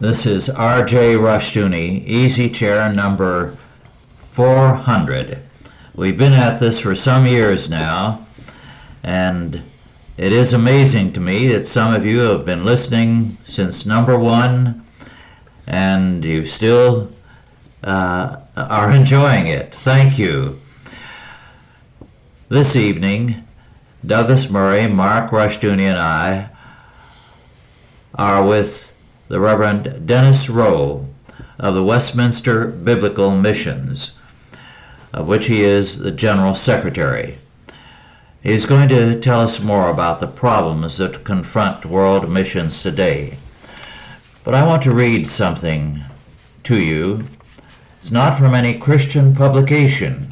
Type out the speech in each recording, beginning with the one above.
This is R.J. Rushdoony, Easy Chair number 400. We've been at this for some years now, and it is amazing to me that some of you have been listening since number 1, and you still are enjoying it. Thank you. This evening, Douglas Murray, Mark Rushdoony, and I are with the Reverend Dennis Rowe of the Westminster Biblical Missions, of which he is the General Secretary. He's going to tell us more about the problems that confront world missions today. But I want to read something to you. It's not from any Christian publication.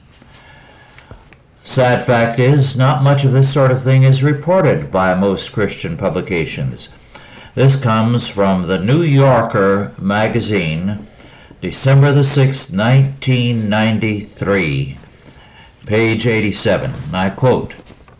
Sad fact is, not much of this sort of thing is reported by most Christian publications. This comes from the New Yorker magazine, December the 6th, 1993, page 87. I quote,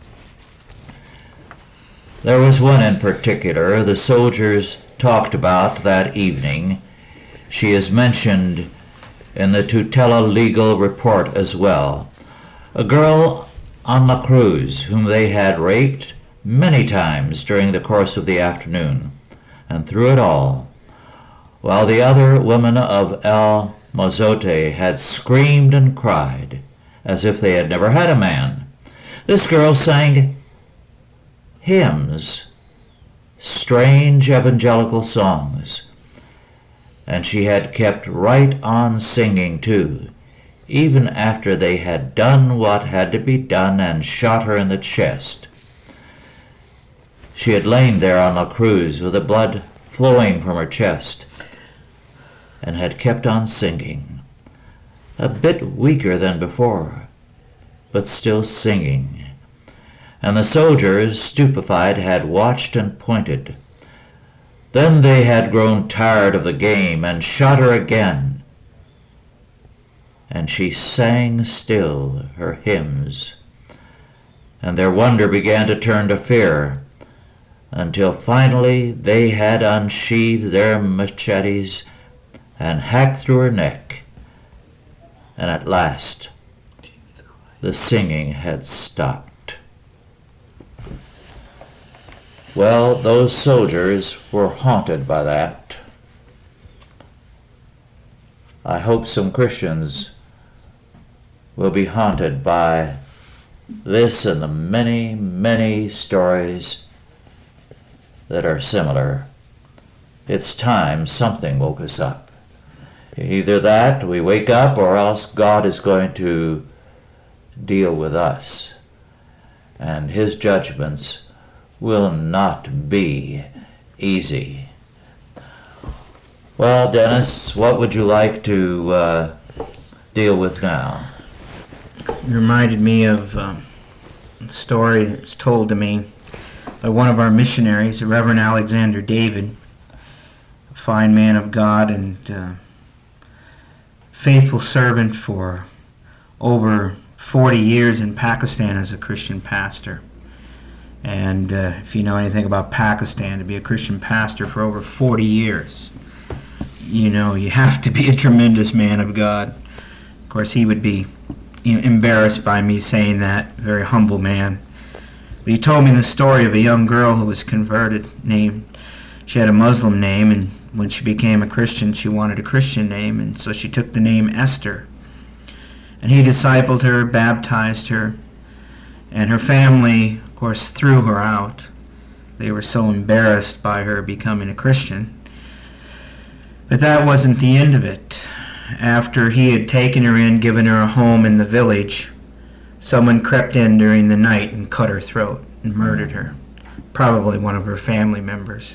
"There was one in particular the soldiers talked about that evening. She is mentioned in the Tutela legal report as well. A girl on La Cruz whom they had raped many times during the course of the afternoon, and through it all, while the other women of El Mozote had screamed and cried as if they had never had a man. This girl sang hymns, strange evangelical songs, and she had kept right on singing too, even after they had done what had to be done and shot her in the chest. She had lain there on La Cruz with the blood flowing from her chest and had kept on singing, a bit weaker than before, but still singing. And the soldiers, stupefied, had watched and pointed. Then they had grown tired of the game and shot her again, and she sang still her hymns, and their wonder began to turn to fear, until finally they had unsheathed their machetes and hacked through her neck, and at last the singing had stopped." Well, those soldiers were haunted by that. I hope some Christians will be haunted by this and the many, many stories that are similar. It's time something woke us up. Either that, we wake up, or else God is going to deal with us, and his judgments will not be easy. Well, Dennis, what would you like to deal with now? It reminded me of a story that's told to me by one of our missionaries, the Reverend Alexander David, a fine man of God and faithful servant for over 40 years in Pakistan as a Christian pastor. And if you know anything about Pakistan, to be a Christian pastor for over 40 years, you know you have to be a tremendous man of God. Of course, he would be embarrassed by me saying that, very humble man. But he told me the story of a young girl who was converted, she had a Muslim name, and when she became a Christian, she wanted a Christian name, and so she took the name Esther. And he discipled her, baptized her, and her family, of course, threw her out. They were so embarrassed by her becoming a Christian. But that wasn't the end of it. After he had taken her in, given her a home in the village, someone crept in during the night and cut her throat and murdered her. Probably one of her family members.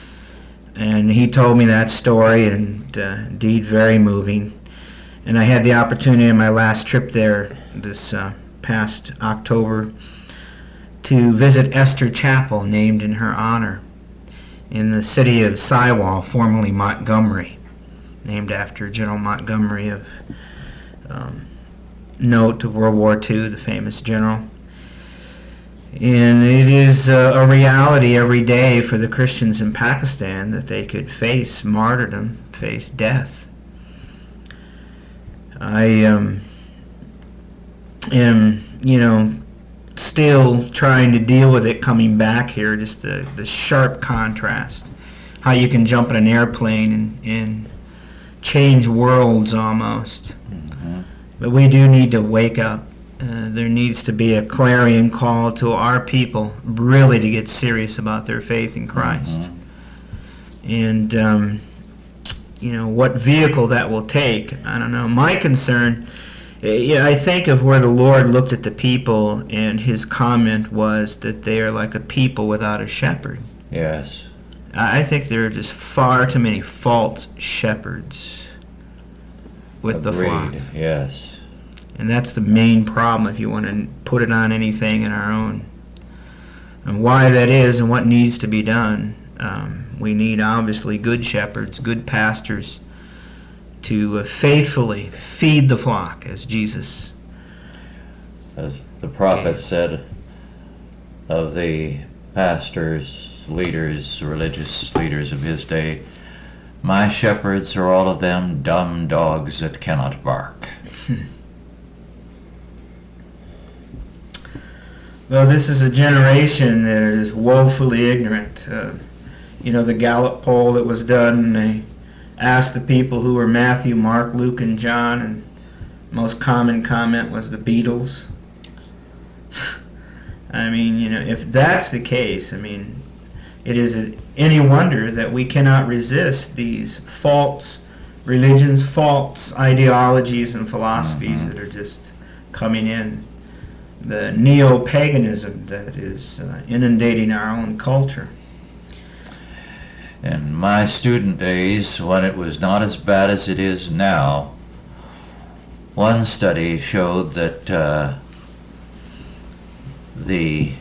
And he told me that story, and indeed very moving. And I had the opportunity in my last trip there this past October to visit Esther Chapel, named in her honor, in the city of Sywall, formerly Montgomery, named after General Montgomery of note of World War II, the famous general. And it is a reality every day for the Christians in Pakistan that they could face martyrdom, face death. I am, still trying to deal with it coming back here, just the sharp contrast. How you can jump in an airplane and change worlds almost. Mm-hmm. But we do need to wake up. There needs to be a clarion call to our people really to get serious about their faith in Christ. Mm-hmm. And, what vehicle that will take, I don't know. My concern, I think of where the Lord looked at the people and his comment was that they are like a people without a shepherd. Yes. I think there are just far too many false shepherds with the flock. Agreed. Yes. And that's the main problem if you want to put it on anything in our own. And why that is and what needs to be done, we need obviously good shepherds, good pastors to faithfully feed the flock as Jesus. As the prophet said of the pastors, leaders, religious leaders of his day, my shepherds are all of them dumb dogs that cannot bark. Well, this is a generation that is woefully ignorant. The Gallup poll that was done, they asked the people who were Matthew, Mark, Luke, and John, and the most common comment was the Beatles. If that's the case, it is any wonder that we cannot resist these false religions, false ideologies and philosophies that are just coming in. The neo-paganism that is inundating our own culture. In my student days, when it was not as bad as it is now, one study showed that the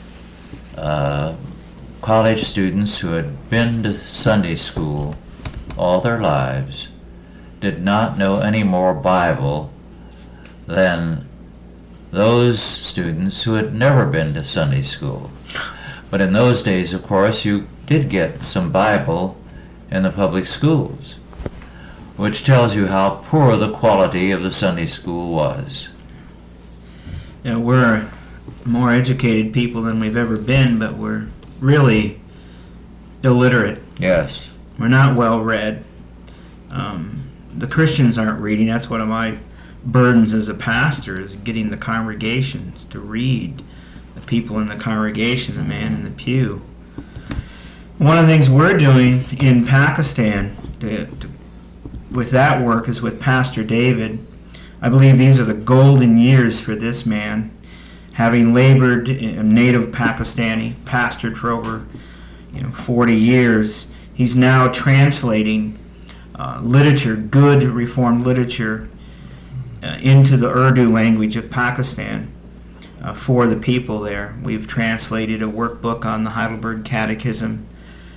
college students who had been to Sunday school all their lives did not know any more Bible than those students who had never been to Sunday school. But in those days, of course, you did get some Bible in the public schools, which tells you how poor the quality of the Sunday school was. We're more educated people than we've ever been, but we're really illiterate. Yes. We're not well read. The Christians aren't reading. That's one of my burdens as a pastor, is getting the congregations to read, the people in the congregation, the man in the pew. One of the things we're doing in Pakistan with that work is with Pastor David. I believe these are the golden years for this man, having labored in native Pakistani, pastored for over 40 years. He's now translating literature, good Reformed literature, into the Urdu language of Pakistan for the people there. We've translated a workbook on the Heidelberg Catechism.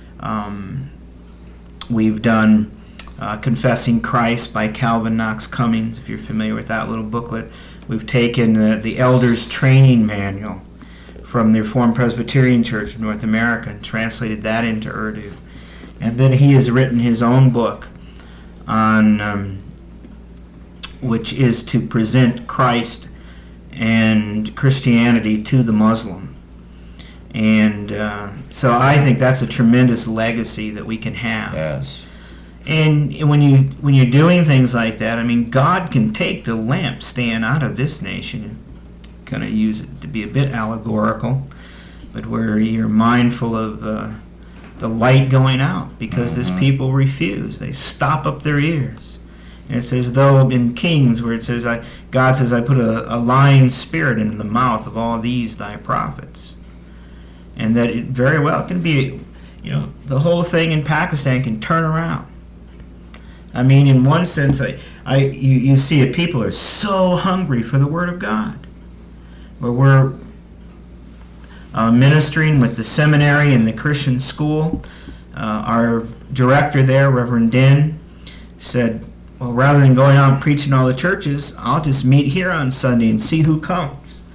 We've done Confessing Christ by Calvin Knox Cummings, if you're familiar with that little booklet. We've taken the Elders Training Manual from the Reformed Presbyterian Church of North America and translated that into Urdu. And then he has written his own book on which is to present Christ and Christianity to the Muslim. And so I think that's a tremendous legacy that we can have. Yes. And when you're doing things like that, God can take the lampstand out of this nation. I'm going to use it to be a bit allegorical, but where you're mindful of the light going out because this people refuse. They stop up their ears. And it's as though in Kings where it says, God says, I put a lying spirit into the mouth of all these thy prophets. And that it very well can be, the whole thing in Pakistan can turn around. In one sense, you see it, people are so hungry for the Word of God. Where we're ministering with the seminary and the Christian school, our director there, Reverend Din, said, well, rather than going out and preaching all the churches, I'll just meet here on Sunday and see who comes.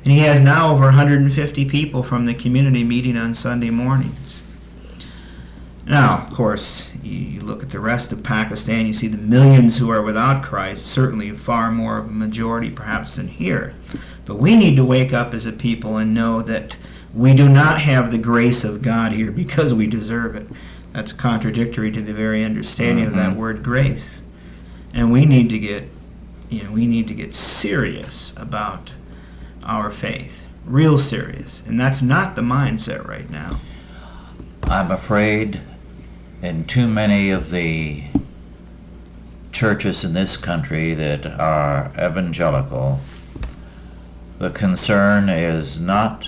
And he has now over 150 people from the community meeting on Sunday mornings. Now, of course, you look at the rest of Pakistan, you see the millions who are without Christ, certainly far more of a majority perhaps than here. But we need to wake up as a people and know that we do not have the grace of God here because we deserve it. That's contradictory to the very understanding of that word grace. And we need to get serious about our faith, real serious. And that's not the mindset right now. I'm afraid in too many of the churches in this country that are evangelical, the concern is not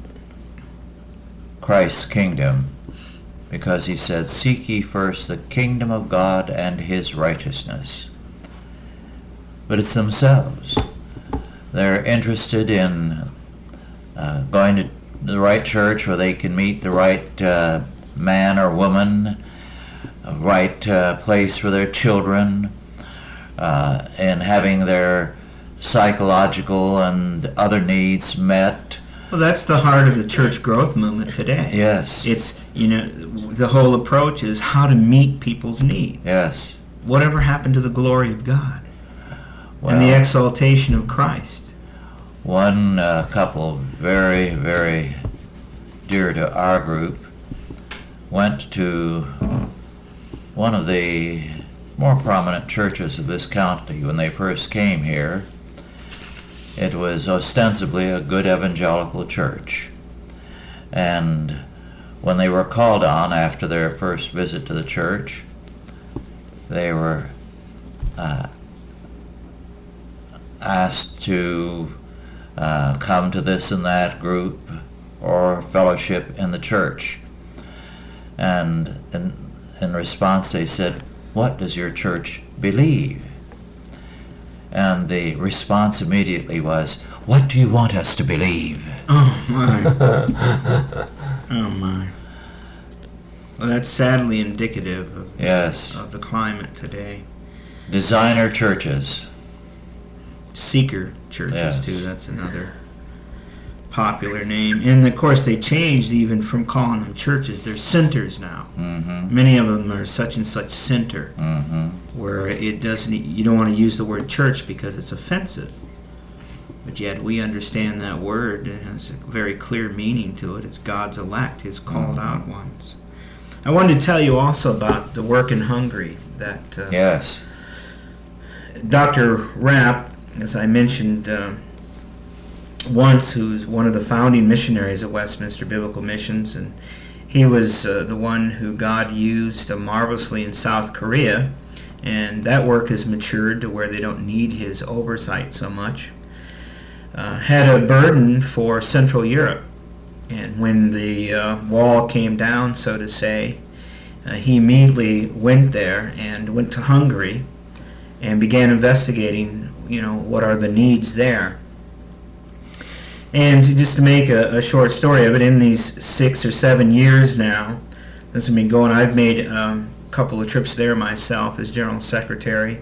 Christ's kingdom, because he said, "Seek ye first the kingdom of God and his righteousness." But it's themselves. They're interested in going to the right church where they can meet the right man or woman, a right place for their children, and having their psychological and other needs met. Well, that's the heart of the church growth movement today. Yes. It's, the whole approach is how to meet people's needs. Yes. Whatever happened to the glory of God Well, and the exaltation of Christ? One couple very, very dear to our group went to one of the more prominent churches of this county when they first came here. It was ostensibly a good evangelical church. And when they were called on after their first visit to the church, they were asked to come to this and that group or fellowship in the church. And in response they said, "What does your church believe?" And the response immediately was, "What do you want us to believe?" Oh my. Oh my. Well, that's sadly indicative of, Yes. of the climate today. Designer churches. Seeker churches, Yes. too. That's another popular name. And of course, they changed even from calling them churches. They're centers now. Mm-hmm. Many of them are such and such center, Mm-hmm. where it doesn't. You don't want to use the word church because it's offensive. But yet we understand that word. It has a very clear meaning to it. It's God's elect, His called out ones. I wanted to tell you also about the work in Hungary that Yes. Dr. Rapp, as I mentioned once, who's one of the founding missionaries at Westminster Biblical Missions, and he was the one who God used marvelously in South Korea, and that work has matured to where they don't need his oversight so much. Had a burden for Central Europe, and when the wall came down, so to say, he immediately went there and went to Hungary and began investigating, what are the needs there. And just to make a short story of it, in these 6 or 7 years now, this has been going, I've made a couple of trips there myself as General Secretary.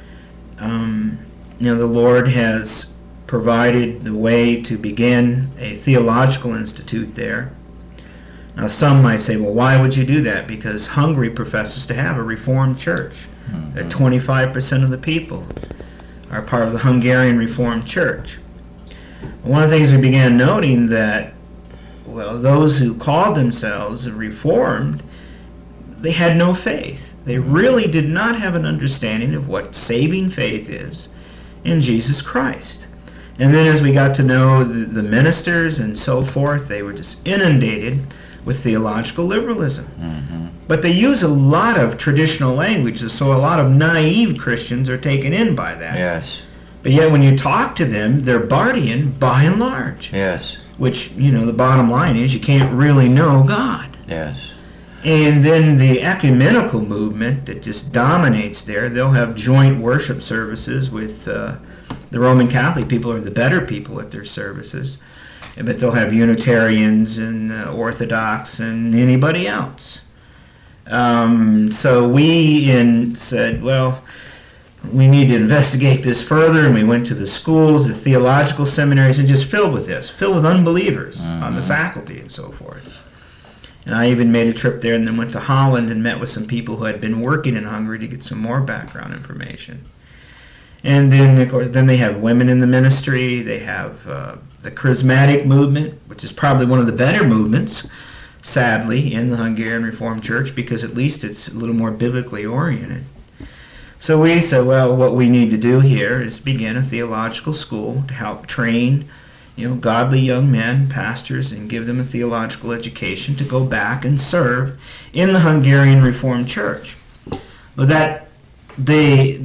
The Lord has provided the way to begin a theological institute there. Now some might say, well, why would you do that? Because Hungary professes to have a Reformed church. That 25% of the people are part of the Hungarian Reformed Church. One of the things we began noting that, those who called themselves Reformed, they had no faith. They really did not have an understanding of what saving faith is in Jesus Christ. And then as we got to know the ministers and so forth, they were just inundated with theological liberalism. Mm-hmm. But they use a lot of traditional language, so a lot of naive Christians are taken in by that. Yes. But yet when you talk to them, they're Bardian by and large. Yes. Which, the bottom line is you can't really know God. Yes. And then the ecumenical movement that just dominates there, they'll have joint worship services with the Roman Catholic people, or the better people at their services. But they'll have Unitarians and Orthodox and anybody else. So we said, we need to investigate this further, and we went to the schools, the theological seminaries, and just filled with this, filled with unbelievers on the faculty and so forth. And I even made a trip there and then went to Holland and met with some people who had been working in Hungary to get some more background information. And then, of course, then they have women in the ministry. They have the charismatic movement, which is probably one of the better movements, sadly, in the Hungarian Reformed Church, because at least it's a little more biblically oriented. So we said, well, what we need to do here is begin a theological school to help train, godly young men, pastors, and give them a theological education to go back and serve in the Hungarian Reformed Church. Well, that the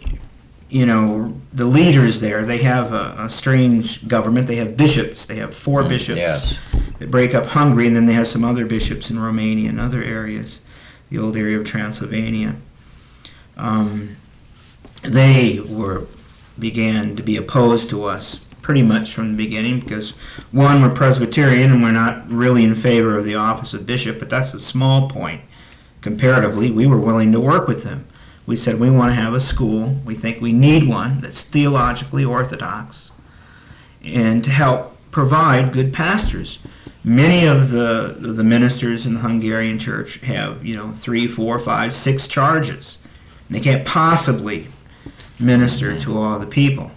leaders there, they have a strange government. They have bishops. They have 4 bishops that break up Hungary, and then they have some other bishops in Romania and other areas, the old area of Transylvania. They began to be opposed to us pretty much from the beginning because, one, we're Presbyterian and we're not really in favor of the office of bishop, but that's a small point. Comparatively, we were willing to work with them. We said we want to have a school. We think we need one that's theologically orthodox and to help provide good pastors. Many of the ministers in the Hungarian church have, 3, 4, 5, 6 charges. And they can't possibly minister to all the people.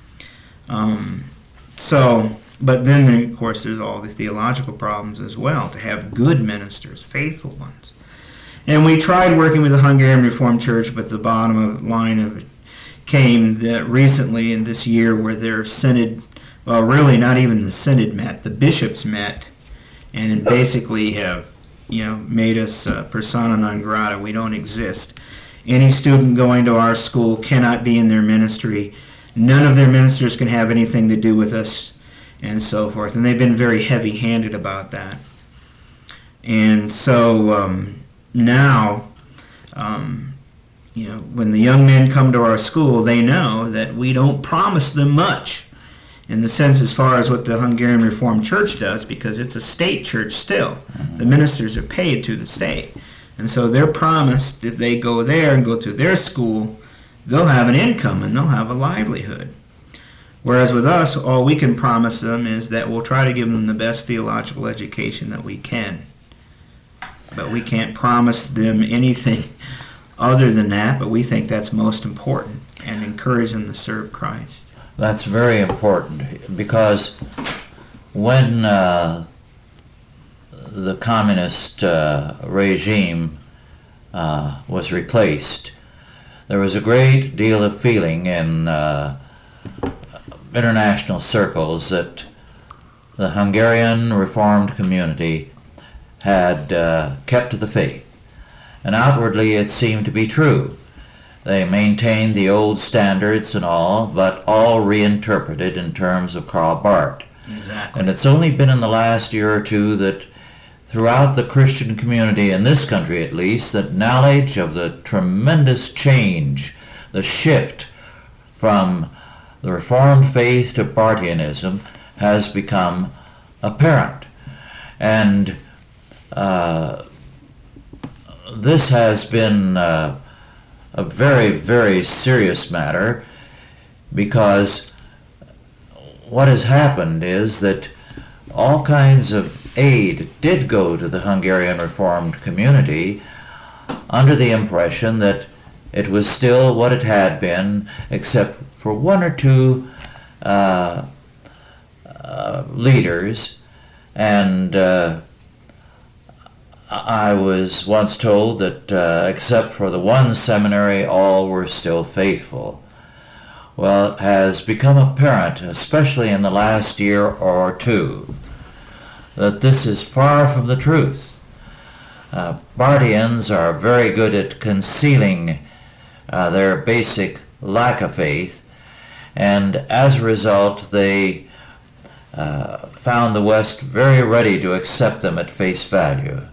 But then, of course, there's all the theological problems as well, to have good ministers, faithful ones. And we tried working with the Hungarian Reformed Church, but the bottom line of it came that recently in this year where their synod, well, really not even the synod met, the bishops met, and basically have, made us persona non grata. We don't exist. Any student going to our school cannot be in their ministry. None of their ministers can have anything to do with us, and so forth. And they've been very heavy-handed about that. And so now, when the young men come to our school, they know that we don't promise them much in the sense as far as what the Hungarian Reformed Church does, because it's a state church still. The ministers are paid through the state. And so they're promised if they go there and go to their school, they'll have an income and they'll have a livelihood. Whereas with us, all we can promise them is that we'll try to give them the best theological education that we can. But we can't promise them anything other than that, but we think that's most important, and encourage them to serve Christ. That's very important, because when the communist regime was replaced, there was a great deal of feeling in international circles that the Hungarian Reformed community had kept to the faith. And outwardly it seemed to be true. They maintained the old standards and all, but all reinterpreted in terms of Karl Barth. Exactly. And it's only been in the last year or two that throughout the Christian community, in this country at least, that knowledge of the tremendous change, the shift from the Reformed faith to Barthianism has become apparent. And this has been a very, very serious matter, because what has happened is that all kinds of aid did go to the Hungarian Reformed community under the impression that it was still what it had been, except for 1 or 2 leaders. And I was once told that except for the one seminary, all were still faithful. Well, it has become apparent, especially in the last year or 2, that this is far from the truth. Barthians are very good at concealing their basic lack of faith, and as a result they found the West very ready to accept them at face value.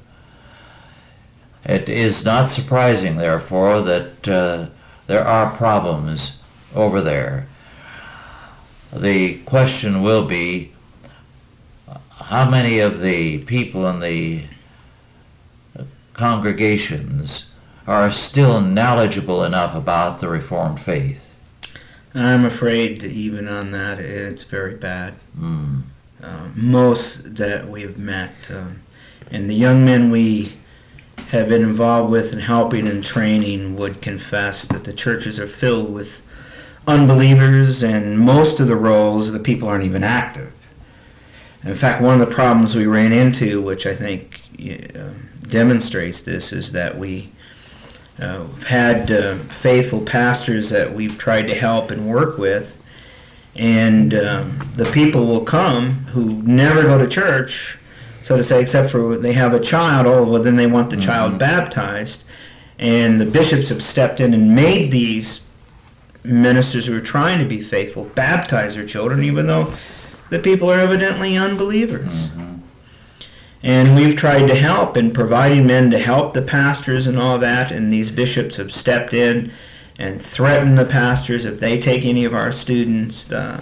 It is not surprising, therefore, that there are problems over there. The question will be, how many of the people in the congregations are still knowledgeable enough about the Reformed faith? I'm afraid that even on that, it's very bad. Mm. Most that we've met, and the young men we have been involved with and helping and training would confess that the churches are filled with unbelievers, and most of the roles the people aren't even active. In fact, one of the problems we ran into, which I think demonstrates this, is that we had faithful pastors that we've tried to help and work with, and the people will come who never go to church, so to say, except for they have a child. Oh, well, then they want the child baptized, and the bishops have stepped in and made these ministers who are trying to be faithful baptize their children, even though the people are evidently unbelievers. And we've tried to help in providing men to help the pastors and all that, and these bishops have stepped in and threatened the pastors if they take any of our students, they're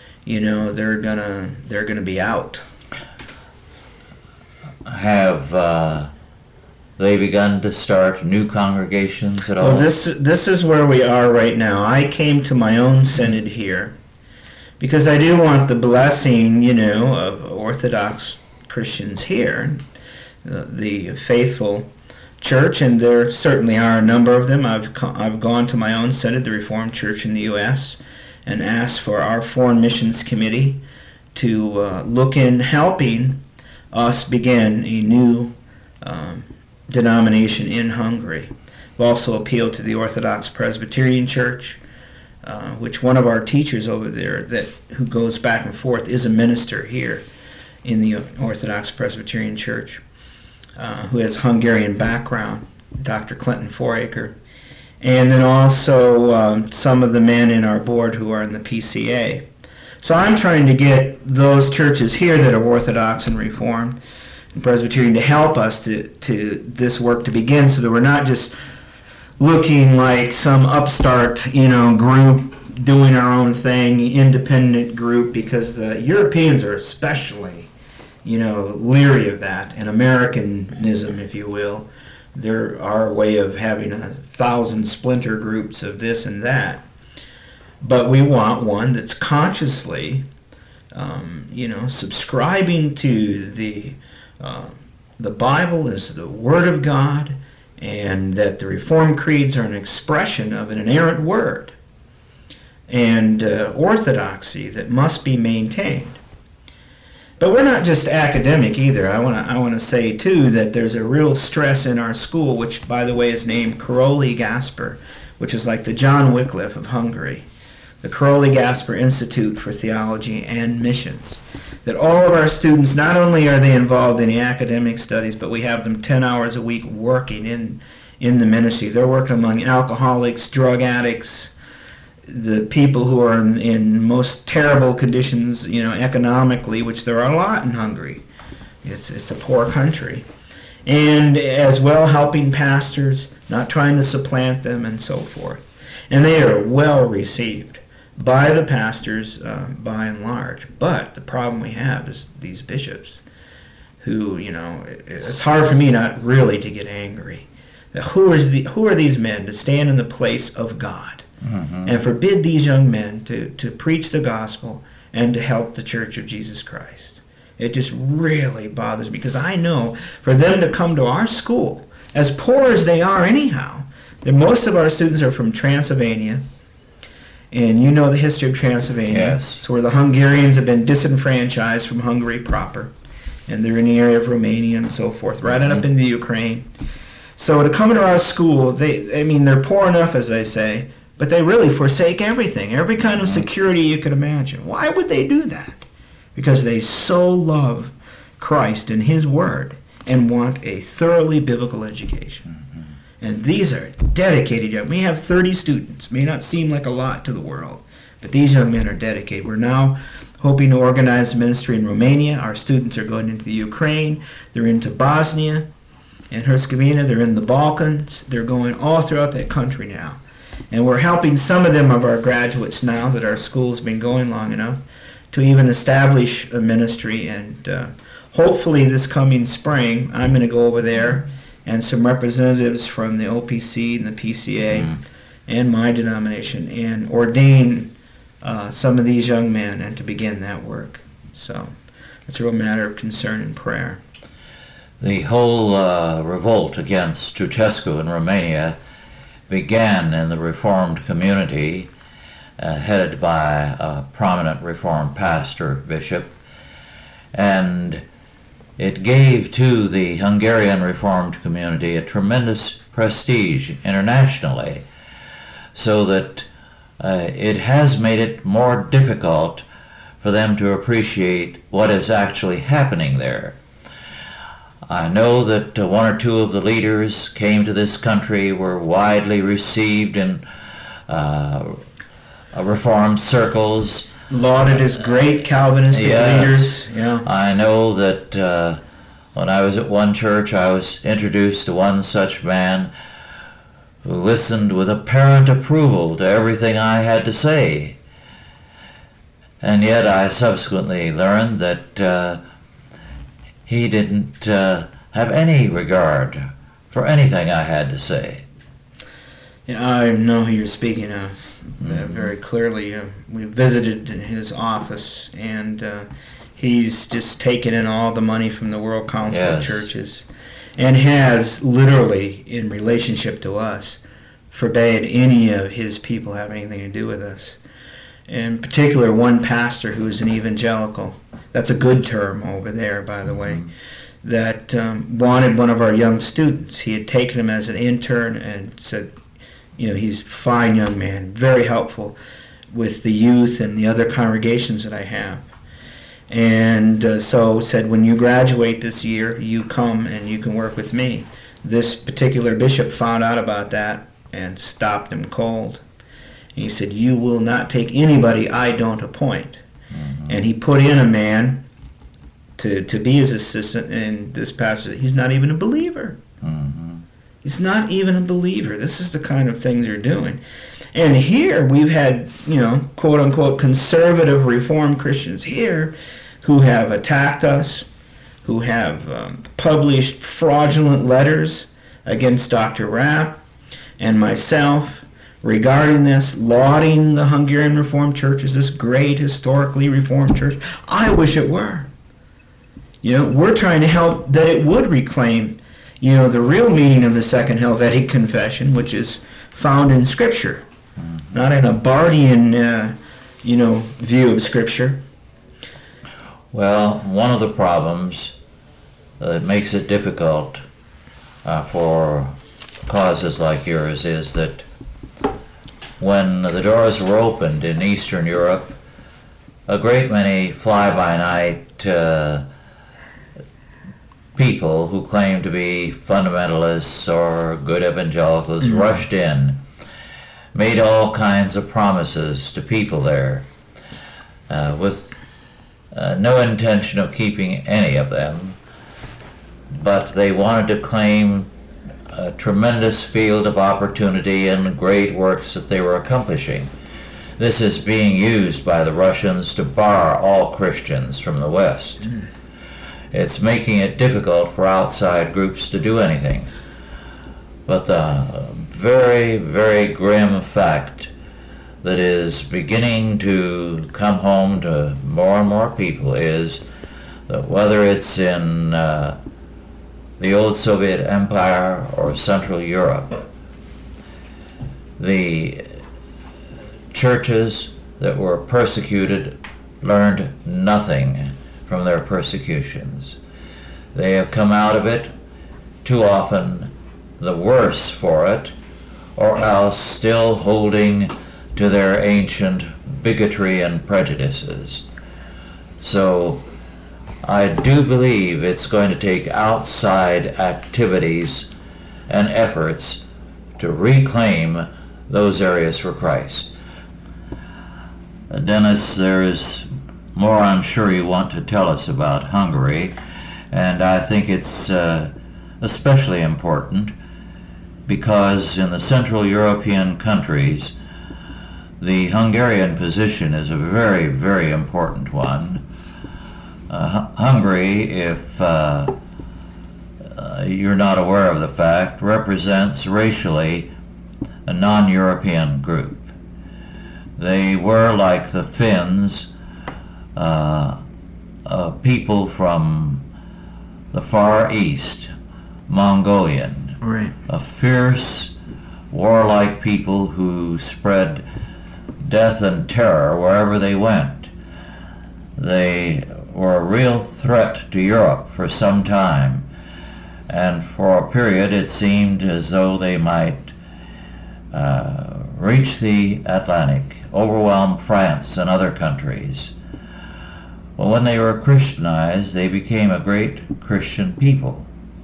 gonna be out. Have they begun to start new congregations at all? Well, this is where we are right now. I came to my own synod here because I do want the blessing, of Orthodox Christians here, the faithful church, and there certainly are a number of them. I've gone to my own synod, the Reformed Church in the U.S., and asked for our Foreign Missions Committee to look in helping us begin a new denomination in Hungary. We've also appealed to the Orthodox Presbyterian Church, which one of our teachers over there who goes back and forth is a minister here in the Orthodox Presbyterian Church, who has Hungarian background, Dr. Clinton Foraker, and then also some of the men in our board who are in the PCA. So I'm trying to get those churches here that are Orthodox and Reformed and Presbyterian to help us to this work to begin, so that we're not just looking like some upstart, group doing our own thing, independent group, because the Europeans are especially, leery of that, and Americanism, if you will. They're our way of having 1,000 splinter groups of this and that. But we want one that's consciously, subscribing to the Bible as the Word of God, and that the Reformed creeds are an expression of an inerrant Word, and orthodoxy that must be maintained. But we're not just academic either. I want to say too that there's a real stress in our school, which by the way is named Karoly Gasper, which is like the John Wycliffe of Hungary, the Karoly Gasper Institute for Theology and Missions. That all of our students, not only are they involved in the academic studies, but we have them 10 hours a week working in the ministry. They're working among alcoholics, drug addicts, the people who are in most terrible conditions, economically, which there are a lot in Hungary. It's a poor country. And as well helping pastors, not trying to supplant them and so forth. And they are well received by the pastors by and large. But the problem we have is these bishops who, it's hard for me not really to get angry. Who are these men to stand in the place of God? And forbid these young men to preach the gospel and to help the Church of Jesus Christ. It just really bothers me, because I know for them to come to our school, as poor as they are anyhow, that most of our students are from Transylvania, and you know the history of Transylvania. Yes. It's where the Hungarians have been disenfranchised from Hungary proper, and they're in the area of Romania and so forth, right on up into Ukraine. So to come to our school, they're poor enough, as they say, but they really forsake everything, every kind of security you could imagine. Why would they do that? Because they so love Christ and His Word and want a thoroughly biblical education. And these are dedicated young men. We have 30 students. May not seem like a lot to the world, but these young men are dedicated. We're now hoping to organize a ministry in Romania. Our students are going into the Ukraine. They're into Bosnia and Herzegovina. They're in the Balkans. They're going all throughout that country now. And we're helping some of them of our graduates now that our school's been going long enough to even establish a ministry. And hopefully this coming spring, I'm going to go over there and some representatives from the OPC and the PCA and my denomination, and ordain some of these young men and to begin that work. So it's a real matter of concern and prayer. The whole revolt against Ceausescu in Romania began in the Reformed community, headed by a prominent Reformed pastor, bishop, and it gave to the Hungarian Reformed community a tremendous prestige internationally, so that it has made it more difficult for them to appreciate what is actually happening there. I know that one or two of the leaders came to this country, were widely received in Reformed circles. Lauded as great Calvinistic leaders. Yeah. I know that when I was at one church, I was introduced to one such man who listened with apparent approval to everything I had to say. And yet I subsequently learned that he didn't have any regard for anything I had to say. Yeah, I know who you're speaking of very clearly. We visited his office, and he's just taken in all the money from the World Council of Churches, and has literally, in relationship to us, forbade any of his people having anything to do with us. In particular, one pastor who is an evangelical, that's a good term over there, by the way, that wanted one of our young students. He had taken him as an intern and said, you know, he's a fine young man, very helpful with the youth and the other congregations that I have. And so said, when you graduate this year, you come and you can work with me. This particular bishop found out about that and stopped him cold. And he said, you will not take anybody I don't appoint. And he put in a man to be his assistant, and this pastor, he's not even a believer. He's not even a believer. This is the kind of things they're doing. And here we've had, you know, quote-unquote conservative Reformed Christians here who have attacked us, who have published fraudulent letters against Dr. Rapp and myself regarding this, lauding the Hungarian Reformed Church as this great historically Reformed church. I wish it were. You know, we're trying to help that it would reclaim, you know, the real meaning of the Second Helvetic Confession, which is found in Scripture, not in a Bardian, you know, view of Scripture. Well, one of the problems that makes it difficult for causes like yours is that when the doors were opened in Eastern Europe, a great many fly-by-night people who claimed to be fundamentalists or good evangelicals rushed in, made all kinds of promises to people there with no intention of keeping any of them, but they wanted to claim a tremendous field of opportunity and great works that they were accomplishing. This is being used by the Russians to bar all Christians from the West. It's making it difficult for outside groups to do anything. But the very, very grim fact that is beginning to come home to more and more people is that whether it's in the old Soviet Empire or Central Europe, the churches that were persecuted learned nothing from their persecutions. They have come out of it too often the worse for it, or else still holding to their ancient bigotry and prejudices. So I do believe it's going to take outside activities and efforts to reclaim those areas for Christ. Dennis, there's more I'm sure you want to tell us about Hungary, and I think it's especially important because in the Central European countries, the Hungarian position is a very, very important one. Hungary, if you're not aware of the fact, represents racially a non-European group. They were, like the Finns, people from the Far East, Mongolian, Right. a fierce, warlike people who spread death and terror wherever they went. They were a real threat to Europe for some time, and for a period it seemed as though they might reach the Atlantic, overwhelm France and other countries. Well, when they were Christianized, they became a great Christian people.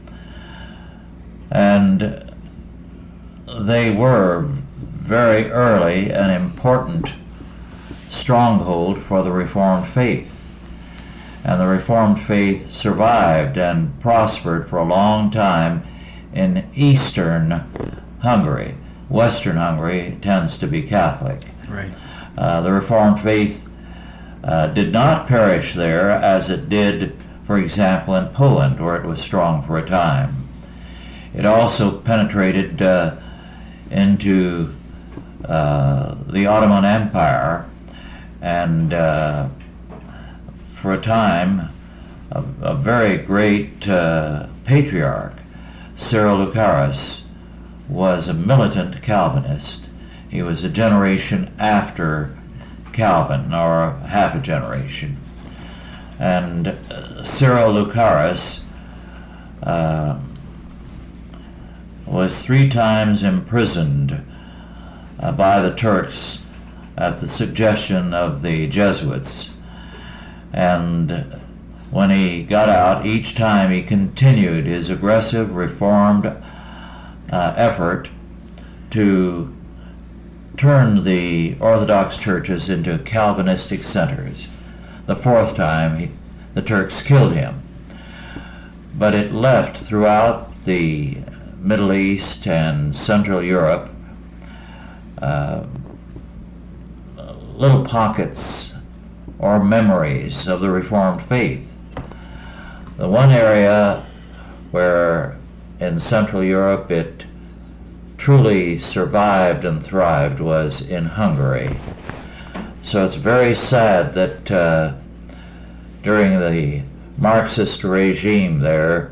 And they were very early an important stronghold for the Reformed faith. And the Reformed faith survived and prospered for a long time in eastern Hungary. Western Hungary tends to be Catholic. Right. The Reformed faith did not perish there as it did, for example, in Poland, where it was strong for a time. It also penetrated into the Ottoman Empire, and for a time, a very great patriarch, Cyril Lucaris, was a militant Calvinist. He was a generation after Calvin, or half a generation. And Cyril Lucaris was 3 times imprisoned by the Turks at the suggestion of the Jesuits. And when he got out, each time he continued his aggressive Reformed effort to turn the Orthodox churches into Calvinistic centers. The 4th time, the Turks killed him. But it left throughout the Middle East and Central Europe little pockets or memories of the Reformed faith. The one area where in Central Europe it truly survived and thrived was in Hungary. So it's very sad that during the Marxist regime there,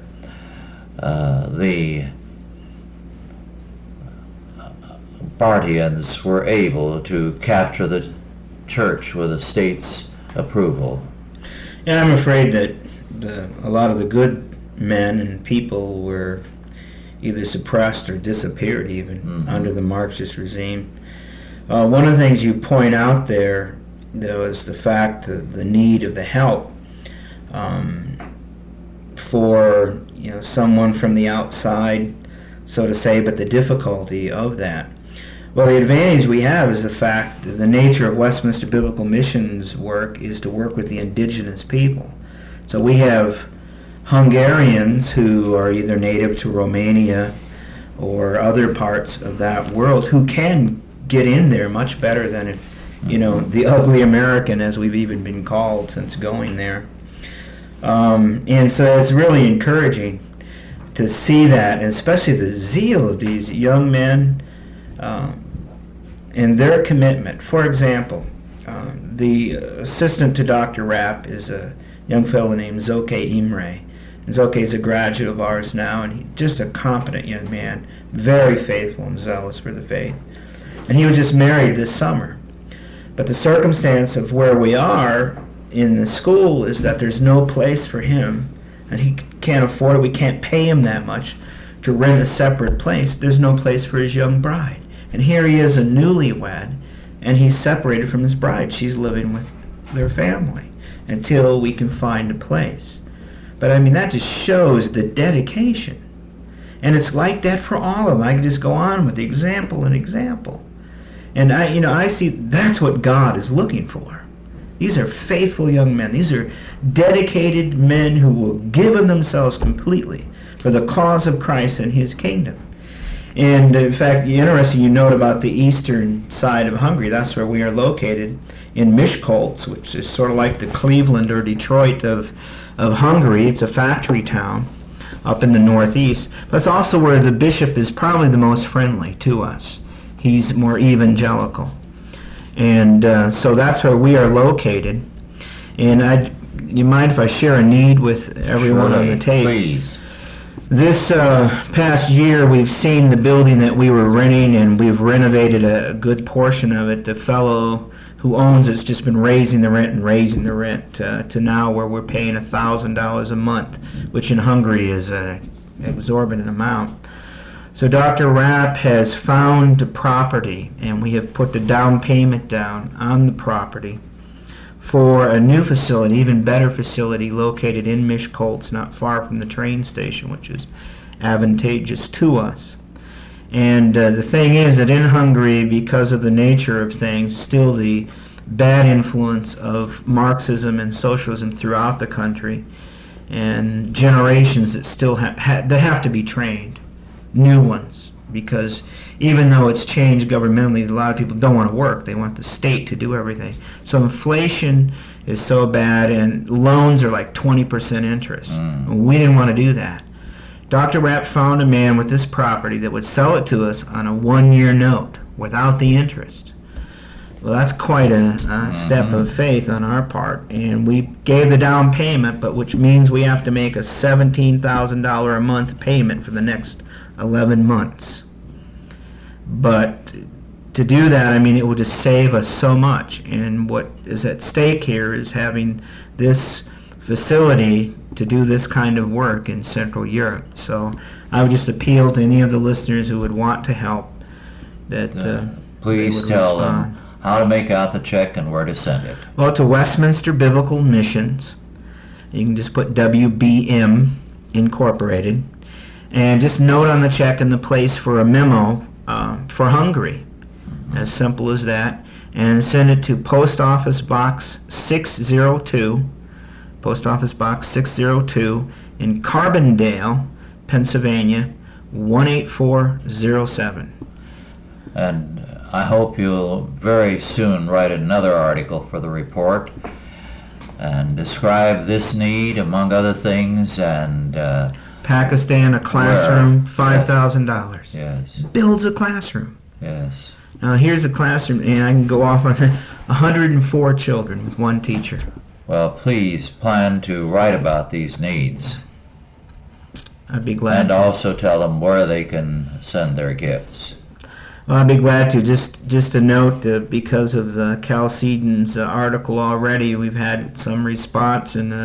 the Parthians were able to capture the church with the state's approval. And I'm afraid that a lot of the good men and people were either suppressed or disappeared even under the Marxist regime. One of the things you point out there, though, is the fact of the need of the help for someone from the outside, so to say, but the difficulty of that. Well, the advantage we have is the fact that the nature of Westminster Biblical Missions work is to work with the indigenous people. So we have Hungarians who are either native to Romania or other parts of that world who can get in there much better than the ugly American, as we've even been called since going there. And so it's really encouraging to see that, and especially the zeal of these young men and their commitment. For example, the assistant to Dr. Rapp is a young fellow named Zoke Imre. And Zoke is a graduate of ours now, and he's just a competent young man, very faithful and zealous for the faith. And he was just married this summer. But the circumstance of where we are in the school is that there's no place for him, and he can't afford it. We can't pay him that much to rent a separate place. There's no place for his young bride. And here he is, a newlywed, and he's separated from his bride. She's living with their family until we can find a place. But I mean, that just shows the dedication. And it's like that for all of them. I can just go on with example and example. And I see that's what God is looking for. These are faithful young men. These are dedicated men who will give of themselves completely for the cause of Christ and His kingdom. And in fact, interesting you note about the eastern side of Hungary. That's where we are located, in Miskolc, which is sort of like the Cleveland or Detroit of Hungary. It's a factory town. up in the Northeast. That's also where the bishop is probably the most friendly to us. He's more evangelical. And so that's where we are located. And you mind if I share a need with everyone on the tape? Please. This past year, we've seen the building that we were renting, and we've renovated a good portion of it. The fellow who owns it's just been raising the rent to now where we're paying $1,000 a month, which in Hungary is an exorbitant amount. So Dr. Rapp has found the property, and we have put the down payment down on the property for a new facility, even better facility, located in Miskolc, not far from the train station, which is advantageous to us. And the thing is that in Hungary, because of the nature of things, still the bad influence of Marxism and socialism throughout the country, and generations that still that have to be trained, new ones, because even though it's changed governmentally, a lot of people don't want to work. They want the state to do everything. So inflation is so bad, and loans are like 20% interest. We didn't want to do that. Dr. Rapp found a man with this property that would sell it to us on a 1-year note without the interest. Well, that's quite a step of faith on our part, and we gave the down payment, but which means we have to make a $17,000 a month payment for the next 11 months. But to do that, I mean, it would just save us so much, and what is at stake here is having this facility to do this kind of work in Central Europe. So I would just appeal to any of the listeners who would want to help that please tell them how to make out the check and where to send it. Well, to Westminster Biblical Missions. You can just put WBM Incorporated, and just note on the check in the place for a memo for Hungary. As simple as that. And send it to Post Office Box 602, Post Office Box 602 in Carbondale, Pennsylvania, 18407. And I hope you'll very soon write another article for the report and describe this need, among other things, and Pakistan, a classroom, $5,000. Yes. Builds a classroom. Yes. Now here's a classroom, and I can go off on 104 children with one teacher. Well, please plan to write about these needs. I'd be glad and to. Also tell them where they can send their gifts. Well, I'd be glad to. Just a note, because of the Chalcedon's article already, we've had some response, and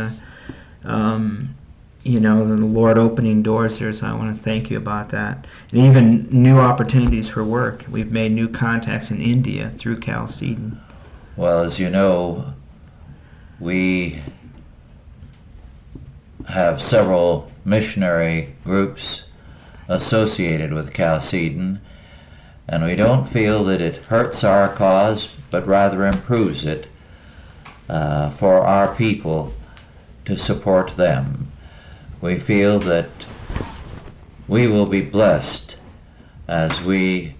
the Lord opening doors there, so I want to thank you about that. And even new opportunities for work. We've made new contacts in India through Chalcedon. Well, as you know, we have several missionary groups associated with Chalcedon, and we don't feel that it hurts our cause, but rather improves it for our people to support them. We feel that we will be blessed as we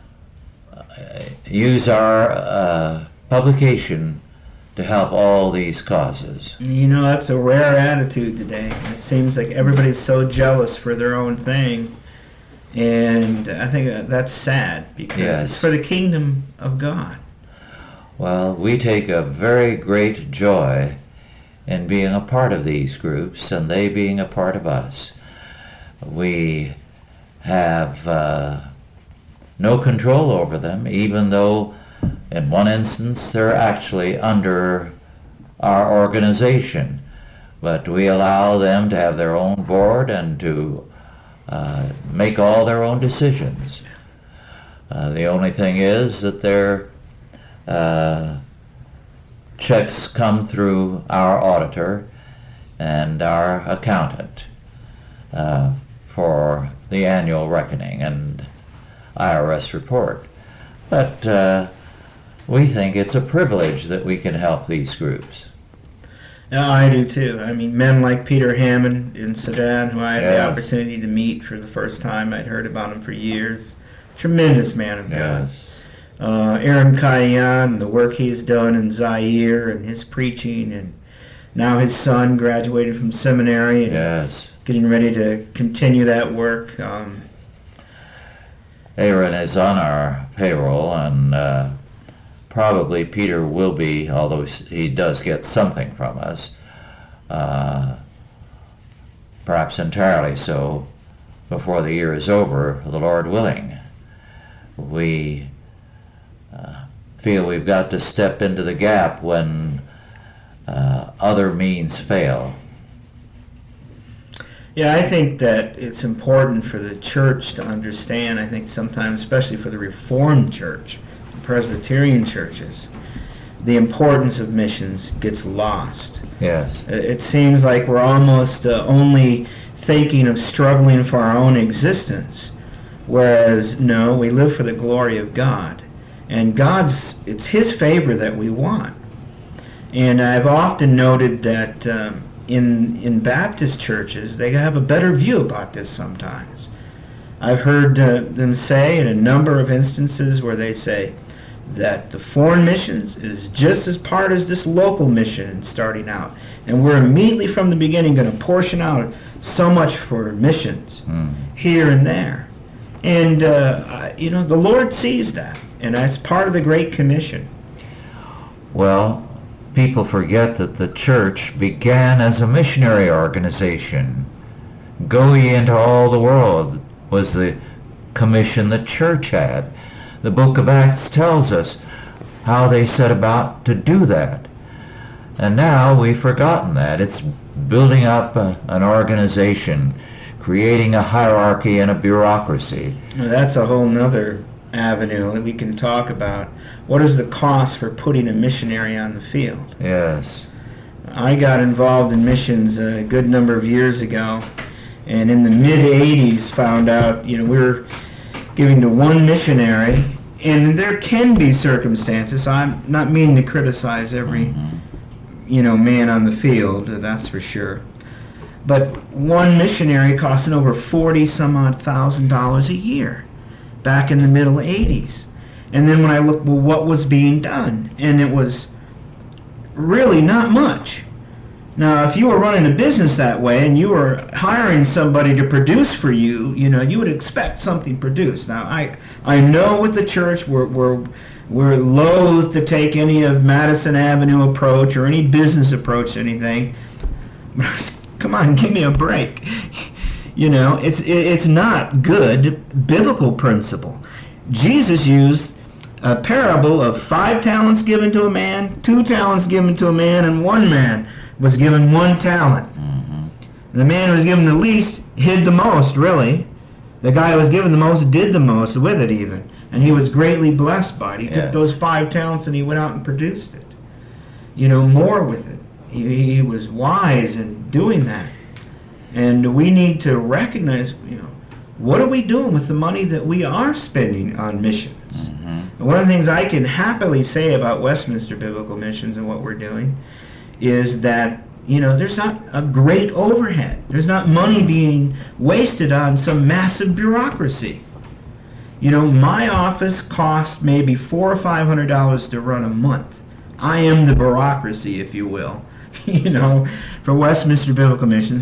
use our publication to help all these causes. That's a rare attitude today. It seems like everybody's so jealous for their own thing, and I think that's sad, because it's for the kingdom of God. Well, we take a very great joy in being a part of these groups, and they being a part of us. We have no control over them, even though in one instance they're actually under our organization. But we allow them to have their own board and to make all their own decisions. The only thing is that their checks come through our auditor and our accountant for the annual reckoning and IRS report. But we think it's a privilege that we can help these groups. No, I do too. I mean, men like Peter Hammond in Sudan, who I had the opportunity to meet for the first time. I'd heard about him for years. Tremendous man of God. Aaron Kayan, the work he's done in Zaire and his preaching, and now his son graduated from seminary and Yes. getting ready to continue that work. Aaron is on our payroll, and probably Peter will be, although he does get something from us, perhaps entirely so, before the year is over, the Lord willing. We feel we've got to step into the gap when other means fail. Yeah, I think that it's important for the church to understand, I think sometimes, especially for the Reformed Church, the Presbyterian churches, the importance of missions gets lost. Yes. It seems like we're almost only thinking of struggling for our own existence, whereas, no, we live for the glory of God. And it's His favor that we want. And I've often noted that in Baptist churches, they have a better view about this sometimes. I've heard them say in a number of instances where they say that the foreign missions is just as part as this local mission starting out. And we're immediately from the beginning going to portion out so much for missions here and there. And, the Lord sees that. And that's part of the Great Commission. Well, people forget that the church began as a missionary organization. Go ye into all the world was the commission the church had. The book of Acts tells us how they set about to do that. And now we've forgotten that. It's building up an organization, creating a hierarchy and a bureaucracy. Well, that's a whole nother avenue that we can talk about. What is the cost for putting a missionary on the field? Yes. I got involved in missions a good number of years ago, and in the mid-'80s found out, we were giving to one missionary, and there can be circumstances. I'm not meaning to criticize every, man on the field, that's for sure. But one missionary costing over $40,000 a year back in the middle 80s. And then when I looked, what was being done? And it was really not much. Now, if you were running a business that way and you were hiring somebody to produce for you, you would expect something produced. Now, I know with the church we're loath to take any of Madison Avenue approach or any business approach to anything. Come on, give me a break. It's not good biblical principle. Jesus used a parable of 5 talents given to a man, 2 talents given to a man, and 1 man was given 1 talent. The man who was given the least hid the most, really. The guy who was given the most did the most with it even. And he was greatly blessed by it. He took those 5 talents and he went out and produced it. More with it. He was wise in doing that. And we need to recognize, what are we doing with the money that we are spending on missions? And one of the things I can happily say about Westminster Biblical Missions and what we're doing is that, there's not a great overhead. There's not money being wasted on some massive bureaucracy. My office costs maybe $400 or $500 to run a month. I am the bureaucracy, if you will, for Westminster Biblical Missions.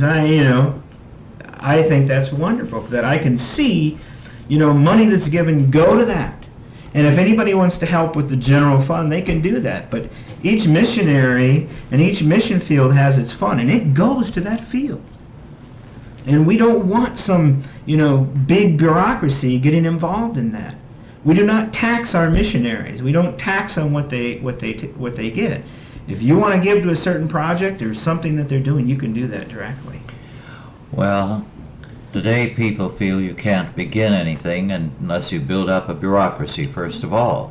I think that's wonderful, that I can see, money that's given go to that. And if anybody wants to help with the general fund, they can do that. But each missionary and each mission field has its fund, and it goes to that field. And we don't want some, big bureaucracy getting involved in that. We do not tax our missionaries. We don't tax on what they get. If you want to give to a certain project or something that they're doing, you can do that directly. Well, today people feel you can't begin anything unless you build up a bureaucracy first of all.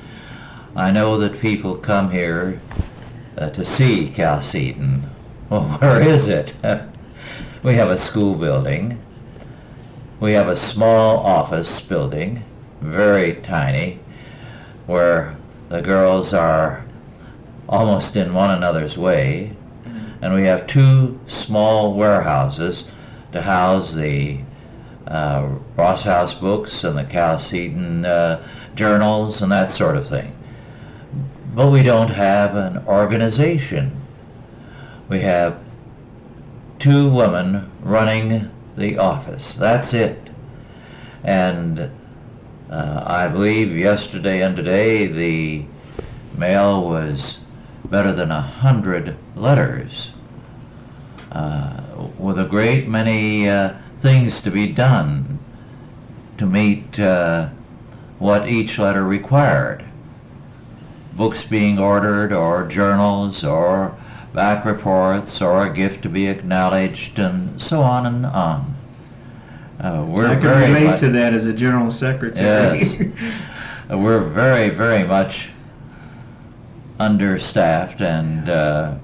I know that people come here to see Chalcedon. Well, where is it? We have a school building. We have a small office building, very tiny, where the girls are almost in one another's way. And we have 2 small warehouses to house the Ross House books and the Chalcedon journals and that sort of thing. But we don't have an organization. We have 2 women running the office. That's it. And I believe yesterday and today the mail was better than 100 letters with a great many things to be done to meet what each letter required. Books being ordered, or journals, or back reports, or a gift to be acknowledged, and so on and on. I can relate to that as a general secretary. Yes. We're very, very much understaffed and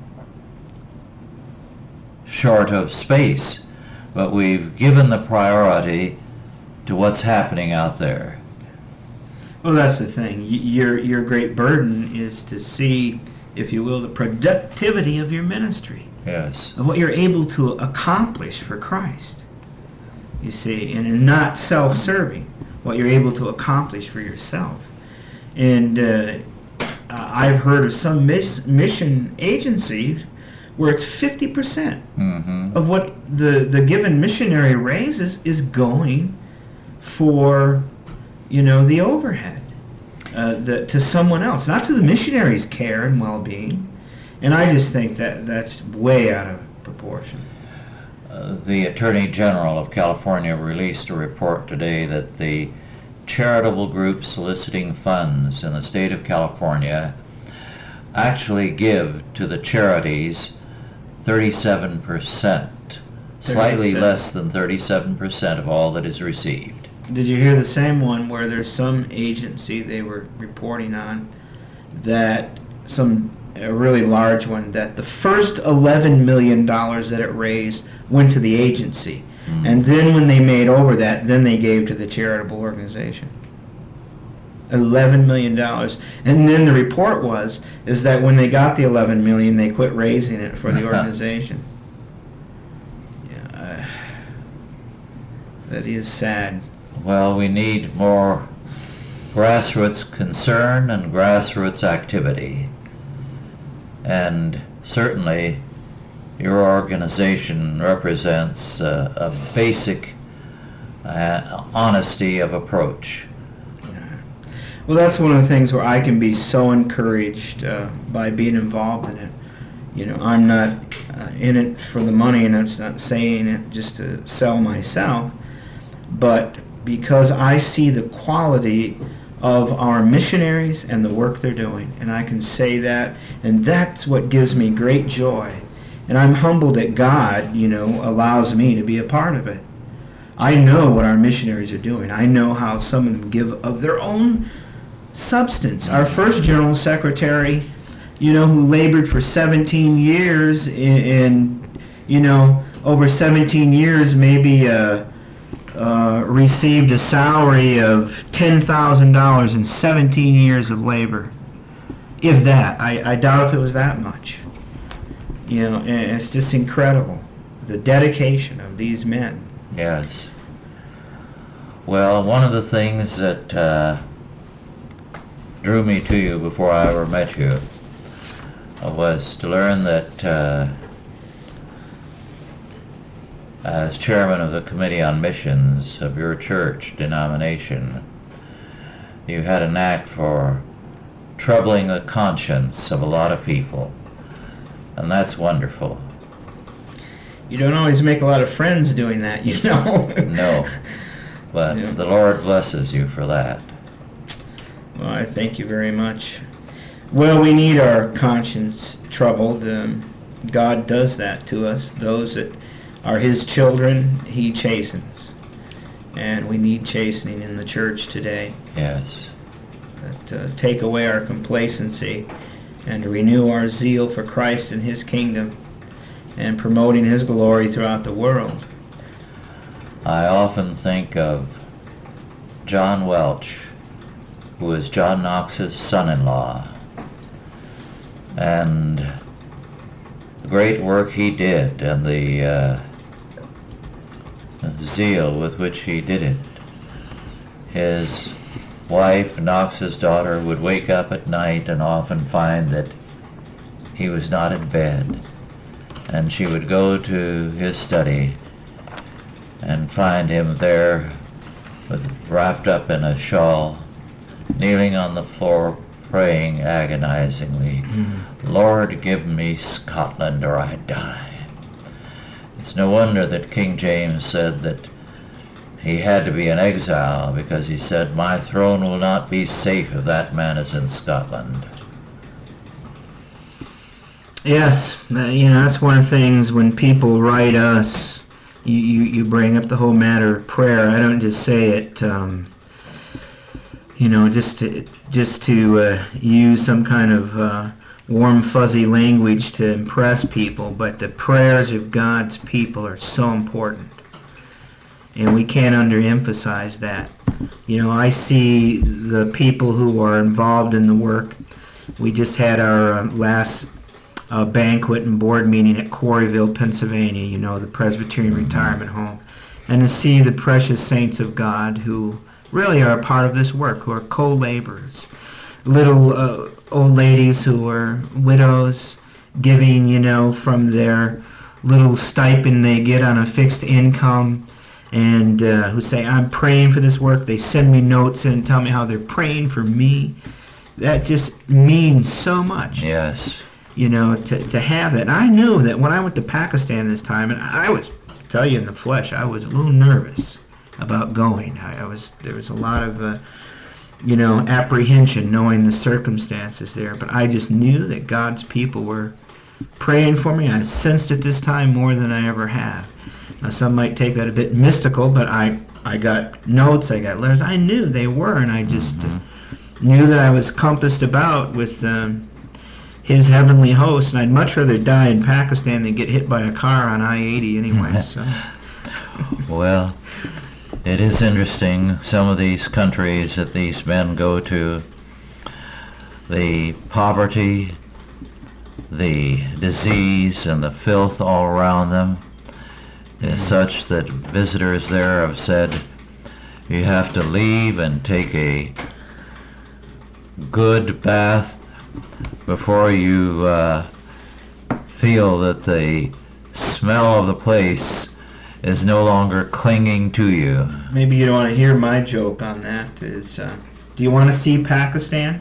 short of space, but we've given the priority to what's happening out there. Well, that's the thing. Your great burden is to see, if you will, the productivity of your ministry. Yes. Of what you're able to accomplish for Christ. You see, and not self-serving, what you're able to accomplish for yourself. And I've heard of some mission agencies where it's 50% of what the given missionary raises is going for, the overhead to someone else, not to the missionary's care and well-being. And I just think that's way out of proportion. The Attorney General of California released a report today that the charitable groups soliciting funds in the state of California actually give to the charities 37%, slightly less than 37% of all that is received. Did you hear the same one where there's some agency they were reporting on that a really large one, that the first $11 million that it raised went to the agency, and then when they made over that, then they gave to the charitable organization. $11 million. And then the report is that when they got the $11 million, they quit raising it for the organization. Yeah, that is sad. Well, we need more grassroots concern and grassroots activity. And certainly your organization represents a basic honesty of approach. Well, that's one of the things where I can be so encouraged by being involved in it. I'm not in it for the money, and I'm not saying it just to sell myself, but because I see the quality of our missionaries and the work they're doing, and I can say that, and that's what gives me great joy. And I'm humbled that God, allows me to be a part of it. I know what our missionaries are doing. I know how some of them give of their own substance. Our first general secretary, who labored for 17 years over 17 years, maybe received a salary of $10,000 in 17 years of labor. If that. I doubt if it was that much. And it's just incredible, the dedication of these men. Yes. Well, one of the things that drew me to you before I ever met you was to learn that as chairman of the Committee on Missions of your church denomination, you had a knack for troubling the conscience of a lot of people, and that's wonderful. You don't always make a lot of friends doing that, No, but the Lord blesses you for that. Well, I thank you very much. Well, we need our conscience troubled. God does that to us. Those that are His children, He chastens. And we need chastening in the church today. Yes. That take away our complacency and to renew our zeal for Christ and His kingdom and promoting His glory throughout the world. I often think of John Welch, who was John Knox's son-in-law, and the great work he did and the zeal with which he did it. His wife, Knox's daughter, would wake up at night and often find that he was not in bed. and she would go to his study and find him there wrapped up in a shawl, kneeling on the floor, praying agonizingly, Lord, give me Scotland or I die. It's no wonder that King James said that he had to be in exile, because he said, my throne will not be safe if that man is in Scotland. Yes, that's one of the things when people write us, you bring up the whole matter of prayer. I don't just say it, just to use some kind of warm, fuzzy language to impress people, but the prayers of God's people are so important. And we can't underemphasize that. I see the people who are involved in the work. We just had our last banquet and board meeting at Quarryville, Pennsylvania, the Presbyterian retirement home. And to see the precious saints of God who really are a part of this work, who are co-laborers. Little old ladies who are widows, giving, from their little stipend they get on a fixed income, and who say, I'm praying for this work. They send me notes and tell me how they're praying for me. That just means so much. Yes. To have that. And I knew that when I went to Pakistan this time, and I was, tell you in the flesh, I was a little nervous about going. There was a lot of, apprehension knowing the circumstances there. But I just knew that God's people were praying for me. I sensed it this time more than I ever have. Now, some might take that a bit mystical, but I got notes, I got letters. I knew they were, and I just knew that I was compassed about with his heavenly host, and I'd much rather die in Pakistan than get hit by a car on I-80 anyway. So. Well, it is interesting, some of these countries that these men go to, the poverty, the disease, and the filth all around them is such that visitors there have said you have to leave and take a good bath before you feel that the smell of the place is no longer clinging to you. Maybe you don't want to hear my joke on that. Is do you want to see Pakistan?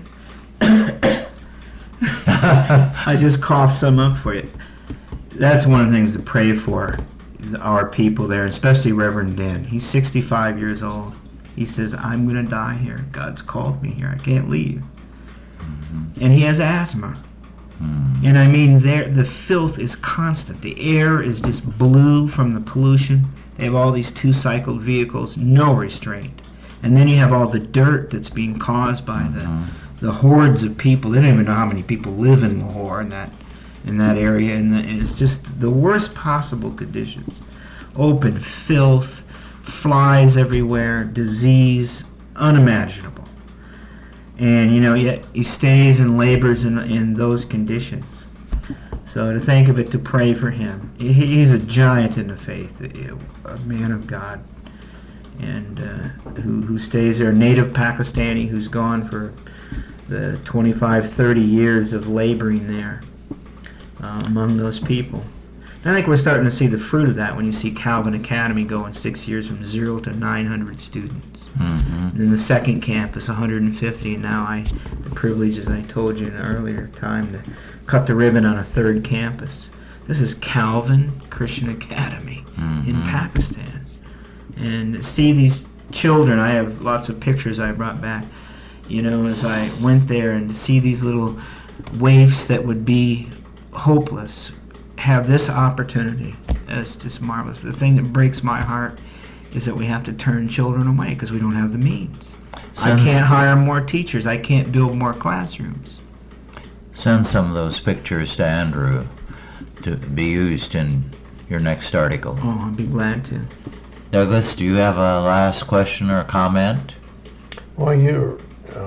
I just coughed some up for you. That's one of the things to pray for our people there, especially Reverend Dan. He's 65 years old. He says, I'm going to die here. God's called me here. I can't leave. And he has asthma. And I mean, the filth is constant. The air is just blue from the pollution. They have all these two-cycled vehicles, no restraint. And then you have all the dirt that's being caused by the hordes of people. They don't even know how many people live in Lahore in that area. And it's just the worst possible conditions. Open filth, flies everywhere, disease, unimaginable. And, yet he stays and labors in those conditions. So to think of it, to pray for him. He's a giant in the faith, a man of God, and who stays there, native Pakistani, who's gone for the 25, 30 years of laboring there among those people. And I think we're starting to see the fruit of that when you see Calvin Academy go in 6 years from 0 to 900 students. And then the second campus, 150, and now I the privilege, as I told you in an earlier time, to cut the ribbon on a third campus. This is Calvin Christian Academy in Pakistan. And see these children, I have lots of pictures I brought back, as I went there, and to see these little waifs that would be hopeless have this opportunity. It's just marvelous. The thing that breaks my heart is that we have to turn children away because we don't have the means. I can't hire more teachers. I can't build more classrooms. Send some of those pictures to Andrew to be used in your next article. Oh, I'd be glad to. Douglas, do you have a last question or comment? Well, you're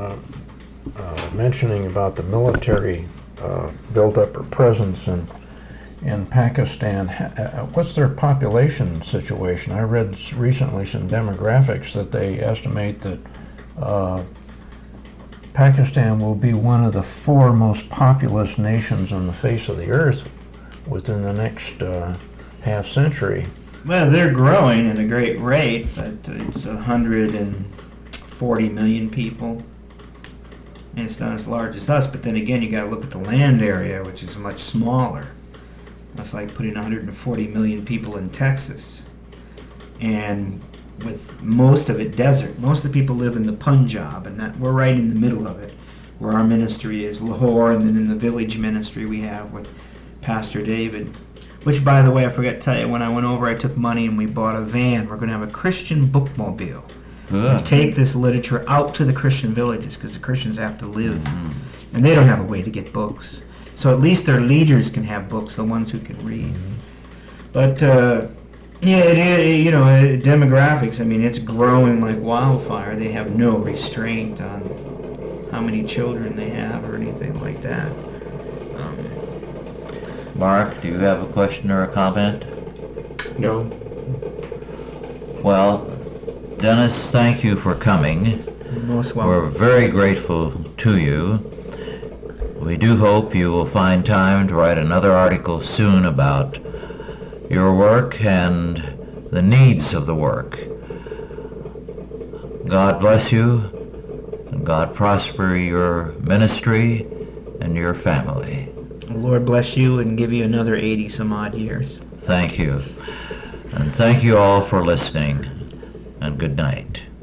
mentioning about the military build-up or presence in Pakistan. What's their population situation? I read recently some demographics that they estimate that Pakistan will be one of the 4 most populous nations on the face of the earth within the next half century. Well, they're growing at a great rate, but it's 140 million people. And it's not as large as us, but then again, you got to look at the land area, which is much smaller. That's like putting 140 million people in Texas. And with most of it desert. Most of the people live in the Punjab, and that we're right in the middle of it, where our ministry is, Lahore, and then in the village ministry we have with Pastor David. Which, by the way, I forgot to tell you, when I went over, I took money and we bought a van. We're going to have a Christian bookmobile. Good. We take this literature out to the Christian villages, because the Christians have to live, and they don't have a way to get books. So at least their leaders can have books, the ones who can read. But demographics. I mean, it's growing like wildfire. They have no restraint on how many children they have or anything like that. Mark, do you have a question or a comment? No. Well, Dennis, thank you for coming. You're most welcome. We're very grateful to you. We do hope you will find time to write another article soon about your work and the needs of the work. God bless you, and God prosper your ministry and your family. The Lord bless you and give you another 80 some odd years. Thank you. And thank you all for listening, and good night.